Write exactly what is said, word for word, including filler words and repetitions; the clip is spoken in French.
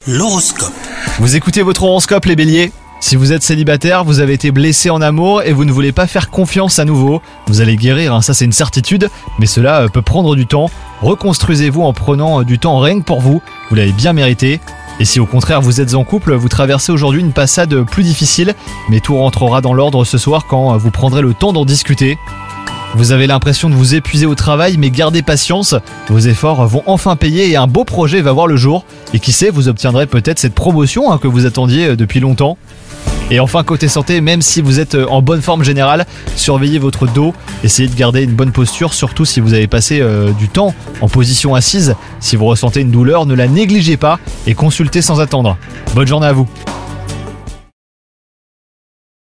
L'horoscope. Vous écoutez votre horoscope les béliers ? Si vous êtes célibataire, vous avez été blessé en amour et vous ne voulez pas faire confiance à nouveau, vous allez guérir, hein, ça c'est une certitude, mais cela euh, peut prendre du temps. Reconstruisez-vous en prenant euh, du temps rien que pour vous, vous l'avez bien mérité. Et si au contraire vous êtes en couple, vous traversez aujourd'hui une passade plus difficile, mais tout rentrera dans l'ordre ce soir quand euh, vous prendrez le temps d'en discuter. Vous avez l'impression de vous épuiser au travail, mais gardez patience, vos efforts vont enfin payer et un beau projet va voir le jour. Et qui sait, vous obtiendrez peut-être cette promotion hein, que vous attendiez depuis longtemps. Et enfin côté santé, même si vous êtes en bonne forme générale, surveillez votre dos, essayez de garder une bonne posture, surtout si vous avez passé euh, du temps en position assise. Si vous ressentez une douleur, ne la négligez pas et consultez sans attendre. Bonne journée à vous.